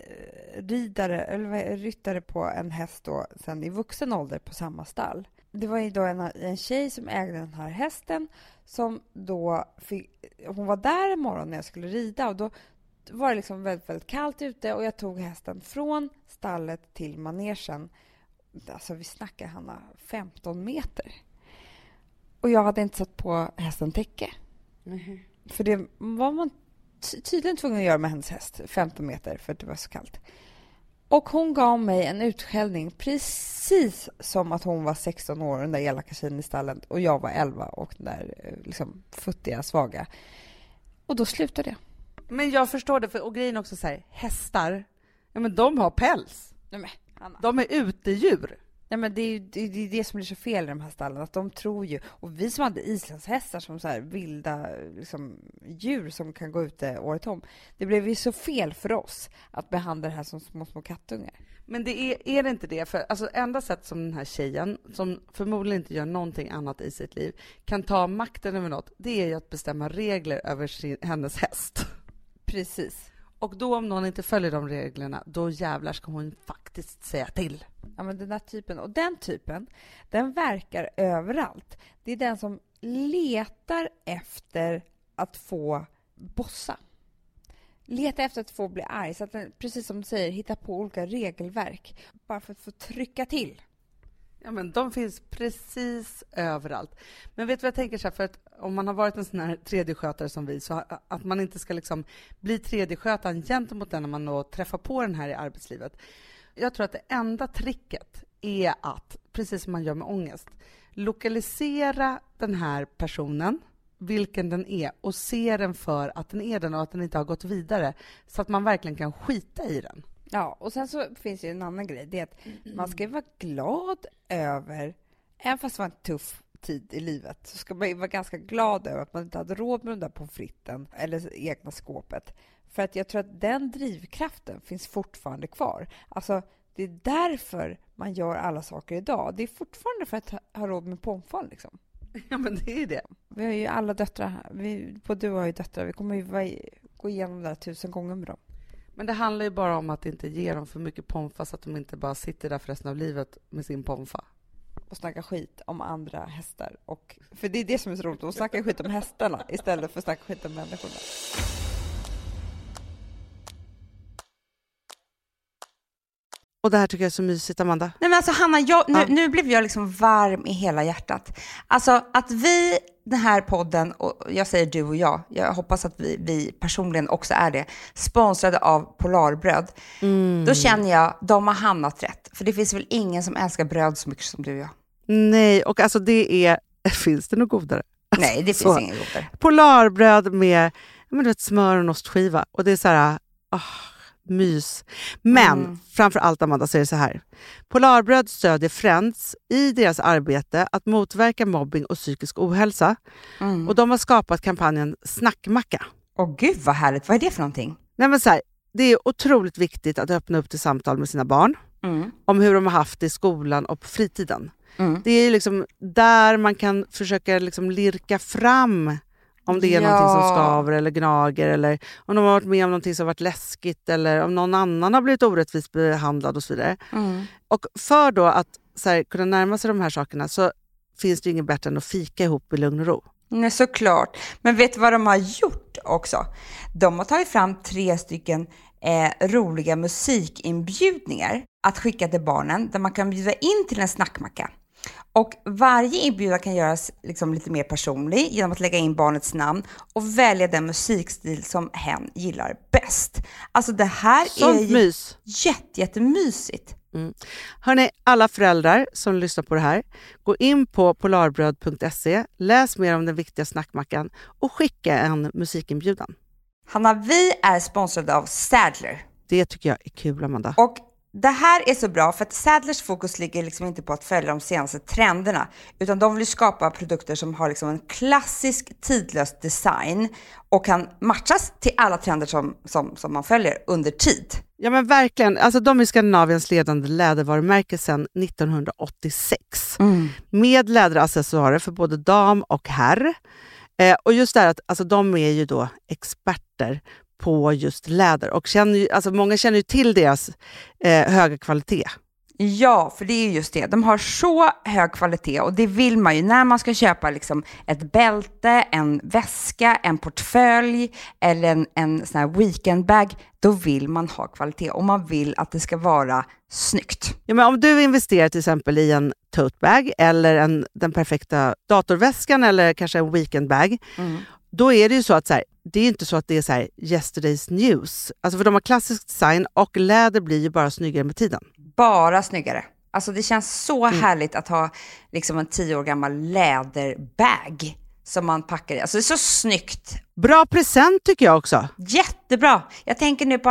ryttare på en häst då, sen i vuxen ålder på samma stall. Det var ju då en tjej som ägde den här hästen som då hon var där en morgon när jag skulle rida, och då var det liksom väldigt, väldigt kallt ute, och jag tog hästen från stallet till manegen. Alltså vi snackar, Hanna, 15 meter. Och jag hade inte satt på hästen täcke. Mm. För det var man tydligen tvungen att göra med hennes häst, 15 meter, för att det var så kallt. Och hon gav mig en utskällning precis som att hon var 16 år, den där elaka tjejen i stallen, och jag var 11 och den där liksom futtiga, svaga. Och då slutade jag. Men jag förstår det, och grejen också så här, hästar, ja men de har päls. Nej, men, Anna. De är utedjur. Ja, men det är det som blir så fel i de här stallen, att de tror ju, och vi som hade islandshästar som så här vilda liksom, djur som kan gå ute året om, det blev ju så fel för oss att behandla det här som små kattungar. Men det är det inte det, för alltså enda sätt som den här tjejen, som förmodligen inte gör någonting annat i sitt liv, kan ta makten över något, det är ju att bestämma regler över hennes häst. Precis. Och då om någon inte följer de reglerna, då jävlar ska hon faktiskt säga till. Ja, men den där typen, och den typen, den verkar överallt. Det är den som letar efter att få bossa. Letar efter att få bli arg. Så att den, precis som du säger, hittar på olika regelverk. Bara för att få trycka till. Ja, men de finns precis överallt. Men vet du vad jag tänker så här, för att om man har varit en sån här tredjeskötare som vi, så att man inte ska liksom bli tredjeskötaren gentemot den när man då träffar på den här i arbetslivet. Jag tror att det enda tricket är att, precis som man gör med ångest, lokalisera den här personen, vilken den är, och se den för att den är den och att den inte har gått vidare, så att man verkligen kan skita i den. Ja, och sen så finns det ju en annan grej. Det är att man ska vara glad över, även fast det var en tuff tid i livet, så ska man ju vara ganska glad över att man inte hade råd med den där pommes fritesen eller egna skåpet. För att jag tror att den drivkraften finns fortfarande kvar. Alltså, det är därför man gör alla saker idag. Det är fortfarande för att ha råd med pomfan liksom. Ja, men det är det. Vi har ju alla döttrar här. Både du har ju döttrar. Vi kommer ju gå igenom det här 1000 gånger med dem. Men det handlar ju bara om att inte ge dem för mycket pomfa, så att de inte bara sitter där för resten av livet med sin pomfa. Och snacka skit om andra hästar. För det är det som är så roligt. De snackar skit om hästarna istället för att snacka skit om människorna. Och det här tycker jag är så mysigt, Amanda. Nej, men alltså Hanna, nu blev jag liksom varm i hela hjärtat. Alltså att vi, den här podden, och jag säger du och jag hoppas att vi personligen också är det, sponsrade av Polarbröd. Då känner jag, de har hamnat rätt. För det finns väl ingen som älskar bröd så mycket som du och jag. Nej, och alltså det är, finns det något godare? Alltså, nej, det finns ingen godare. Polarbröd med smör och en ostskiva. Och det är så här, mys. Men framför allt, Amanda, så är det så här. Polarbröd stödjer Friends i deras arbete att motverka mobbing och psykisk ohälsa. Och de har skapat kampanjen Snackmacka. Åh gud vad härligt, vad är det för någonting? Nej, men så här, det är otroligt viktigt att öppna upp till samtal med sina barn om hur de har haft det i skolan och på fritiden. Det är liksom där man kan försöka liksom lirka fram om det är någonting som skaver eller gnager, eller om de har varit med om någonting som har varit läskigt, eller om någon annan har blivit orättvist behandlad och så vidare. Och för då att så här, kunna närma sig de här sakerna, så finns det ju inget bättre än att fika ihop i lugn och ro. Nej, såklart. Men vet du vad de har gjort också? De har tagit fram 3 stycken roliga musikinbjudningar att skicka till barnen, där man kan bjuda in till en snackmacka. Och varje inbjudan kan göras liksom lite mer personlig genom att lägga in barnets namn och välja den musikstil som hen gillar bäst. Alltså det här sånt är ju jättemysigt. Hörrni, alla föräldrar som lyssnar på det här, gå in på polarbröd.se, läs mer om den viktiga snackmackan och skicka en musikinbjudan. Hanna, vi är sponsrade av Sadler. Det tycker jag är kul, Amanda. Och det här är så bra för att Sadlers fokus ligger liksom inte på att följa de senaste trenderna, utan de vill skapa produkter som har liksom en klassisk tidlös design och kan matchas till alla trender som man följer under tid. Ja, men verkligen. Alltså, de är Skandinaviens ledande lädervarumärke sedan 1986. Med läderaccessoarer för både dam och herr. Och just det här att alltså, de är ju då experter på just läder. Och många känner ju till deras höga kvalitet. Ja, för det är just det. De har så hög kvalitet och det vill man ju när man ska köpa liksom ett bälte, en väska, en portfölj eller en sån här weekendbag. Då vill man ha kvalitet och man vill att det ska vara snyggt. Ja, men om du investerar till exempel i en totebag eller den perfekta datorväskan eller kanske en weekendbag, då är det ju så att så här, det är inte så att det är så här yesterday's news. Alltså för de har klassisk design och läder blir ju bara snyggare med tiden. Bara snyggare. Alltså det känns så härligt att ha liksom en 10 år gammal läderbag som man packar i. Alltså det är så snyggt. Bra present tycker jag också. Jättebra. Jag tänker nu på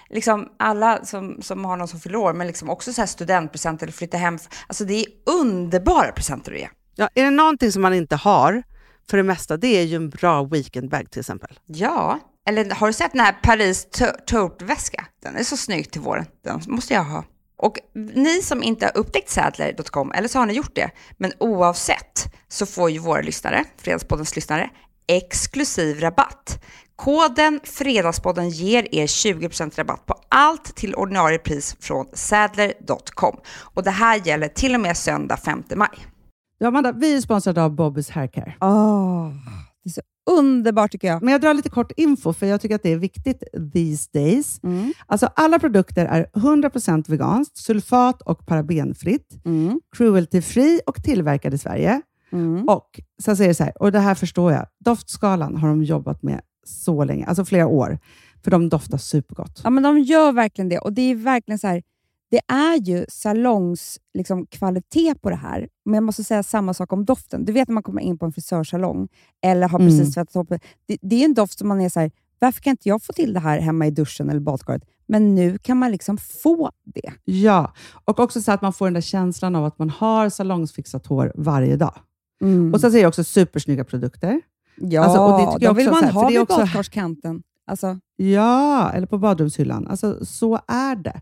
alla som har någon som fyller år, men liksom också så här studentpresenter eller flytta hem. Alltså det är underbara presenter att ge. Ja, är det någonting som man inte har för det mesta, det är ju en bra weekendbag till exempel. Ja, eller har du sett den här Paris tote-väska? Den är så snygg till våren. Den måste jag ha. Och ni som inte har upptäckt Sadler.com, eller så har ni gjort det, men oavsett så får ju våra lyssnare, Fredagspoddens lyssnare, exklusiv rabatt. Koden Fredagspodden ger er 20% rabatt på allt till ordinarie pris från Sadler.com. Och det här gäller till och med söndag 5 maj. Ja, Amanda, vi är sponsrade av Bobbys Haircare. Det är så underbart tycker jag. Men jag drar lite kort info för jag tycker att det är viktigt these days. Alltså alla produkter är 100% veganskt, sulfat och parabenfritt, cruelty-free och tillverkade i Sverige. Och så säger det så här, och det här förstår jag, doftskalan har de jobbat med så länge, alltså flera år, för de doftar supergott. Ja, men de gör verkligen det, och det är verkligen så här, det är ju salongs liksom, kvalitet på det här. Men jag måste säga samma sak om doften. Du vet när man kommer in på en frisörsalong eller har precis tvättat upp. Det är en doft som man är så här, varför kan inte jag få till det här hemma i duschen eller badkaret? Men nu kan man liksom få det. Ja, och också så att man får den där känslan av att man har salongsfixat hår varje dag. Och så säger jag också supersnygga produkter. Ja, alltså, och det tycker jag då vill också, man så här, ha för det är vid också badkarskanten. Alltså. Ja, eller på badrumshyllan. Alltså så är det.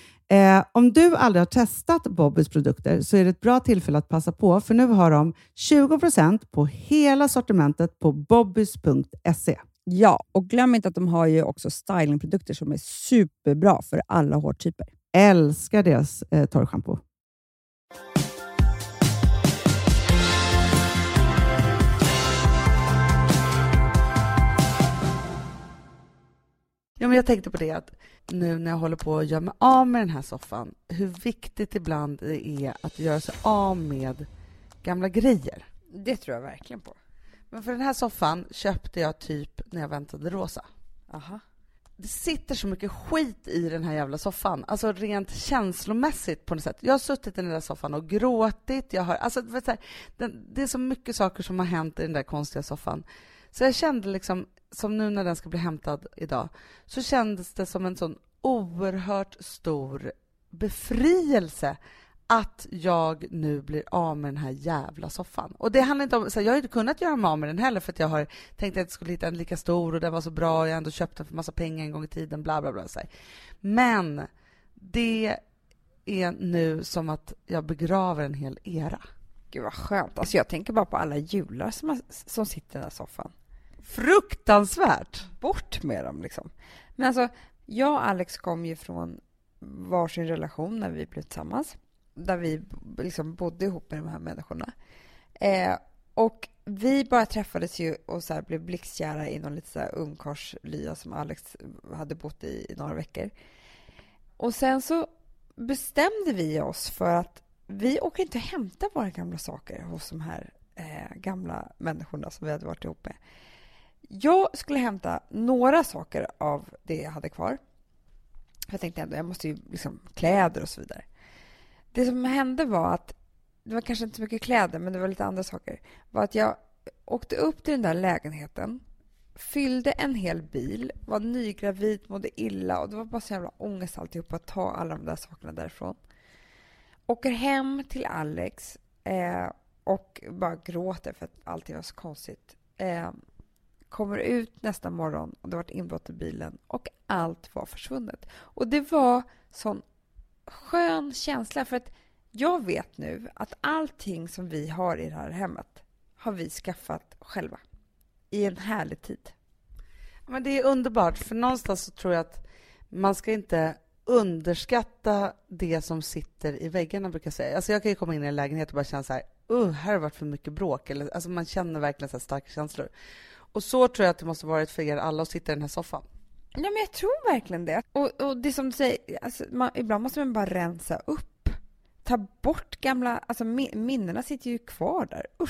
Om du aldrig har testat Bobbys produkter så är det ett bra tillfälle att passa på, för nu har de 20% på hela sortimentet på bobbys.se. Ja, och glöm inte att de har ju också stylingprodukter som är superbra för alla hårtyper. Älskar deras torrschampo. Ja, men jag tänkte på det att nu när jag håller på att göra mig av med den här soffan, hur viktigt ibland det är att göra sig av med gamla grejer. Det tror jag verkligen på. Men för den här soffan köpte jag typ när jag väntade Rosa. Aha. Det sitter så mycket skit i den här jävla soffan. Alltså rent känslomässigt på något sätt. Jag har suttit i den där soffan och gråtit. Alltså, det är så mycket saker som har hänt i den där konstiga soffan. Så jag kände liksom, som nu när den ska bli hämtad idag, så kändes det som en sån oerhört stor befrielse att jag nu blir av med den här jävla soffan. Och det handlar inte om, så jag har inte kunnat göra mig av med den heller, för att jag har tänkt att jag skulle hitta en lika stor och den var så bra och jag ändå köpt den för massa pengar en gång i tiden, bla bla bla. Så här. Men det är nu som att jag begraver en hel era. Gud vad skönt. Alltså jag tänker bara på alla jular som sitter i den här soffan. Fruktansvärt! Bort med dem liksom. Men alltså, jag och Alex kom ju från varsin relation när vi blev tillsammans. Där vi liksom bodde ihop med de här människorna. Och vi bara träffades ju och så här blev blixtkära i någon lite så här ungkarlslya som Alex hade bott i några veckor. Och sen så bestämde vi oss för att vi åker inte hämta våra gamla saker hos de här gamla människorna som vi hade varit ihop med. Jag skulle hämta några saker av det jag hade kvar. Jag tänkte ändå, jag måste ju liksom kläder och så vidare. Det som hände var att, det var kanske inte så mycket kläder, men det var lite andra saker. Var att jag åkte upp till den där lägenheten, fyllde en hel bil, var nygravid, mådde illa och det var bara så jävla ångest alltihop att ta alla de där sakerna därifrån. Åker hem till Alex och bara gråter för att allting var så konstigt. Kommer ut nästa morgon och det var ett inbrott i bilen och allt var försvunnet. Och det var sån skön känsla, för att jag vet nu att allting som vi har i det här hemmet har vi skaffat själva i en härlig tid. Men det är underbart, för någonstans så tror jag att man ska inte underskatta det som sitter i väggarna, brukar jag säga. Alltså jag kan ju komma in i en lägenhet och bara känna så här, här har varit för mycket bråk. Eller, alltså man känner verkligen så här starka känslor. Och så tror jag att det måste varit för er alla att sitta i den här soffan. Ja, men jag tror verkligen det. Och det som du säger, alltså, ibland måste man bara rensa upp. Ta bort gamla, alltså minnena sitter ju kvar där. Usch.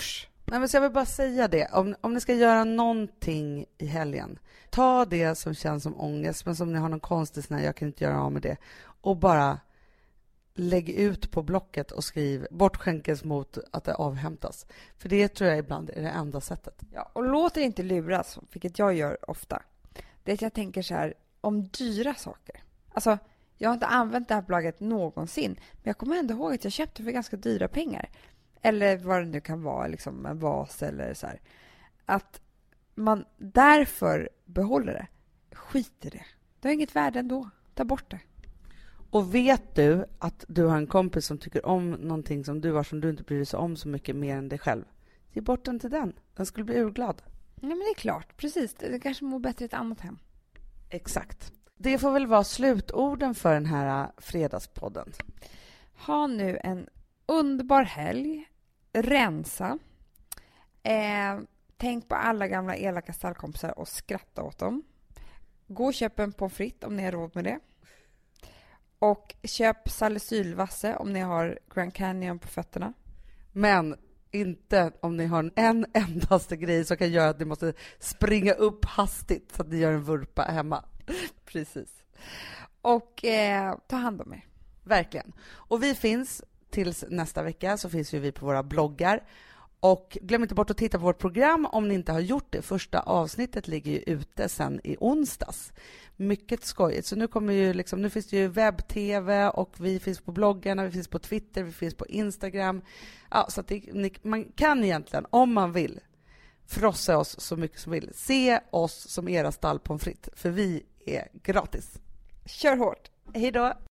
Nej, men så jag vill bara säga det. Om ni ska göra någonting i helgen, ta det som känns som ångest, men som ni har någon konstig sån här, jag kan inte göra av med det. Och bara lägg ut på Blocket och skriv bortskänkes mot att det avhämtas. För det tror jag ibland är det enda sättet. Ja, och låt er inte luras, vilket jag gör ofta. Det är att jag tänker så här, om dyra saker. Alltså, jag har inte använt det här plagget någonsin, men jag kommer ändå ihåg att jag köpte för ganska dyra pengar. Eller vad det nu kan vara, liksom en vas eller så här. Att man därför behåller det. Skit i det. Det har inget värde ändå. Ta bort det. Och vet du att du har en kompis som tycker om någonting som du har, som du inte bryr dig om så mycket mer än dig själv, ge bort den till den. Den skulle bli urglad. Ja, men det är klart. Precis. Det kanske mår bättre i ett annat hem. Exakt. Det får väl vara slutorden för den här fredagspodden. Ha nu en underbar helg. Rensa. Tänk på alla gamla elaka stallkompisar och skratta åt dem. Gå och köp en pommes frites om ni har råd med det. Och köp salicylvasse om ni har Grand Canyon på fötterna. Men inte om ni har en endaste grej som kan göra att ni måste springa upp hastigt så att ni gör en vurpa hemma. Precis. Och ta hand om er. Verkligen. Och vi finns tills nästa vecka, så finns ju vi på våra bloggar. Och glöm inte bort att titta på vårt program om ni inte har gjort det. Första avsnittet ligger ju ute sen i onsdags. Mycket skojigt. Så nu kommer ju liksom, nu finns det ju webb-tv och vi finns på bloggarna, vi finns på Twitter, vi finns på Instagram. Ja, så att man kan egentligen, om man vill, frossa oss så mycket som vill. Se oss som era stall pommes frites, för vi är gratis. Kör hårt. Hej då!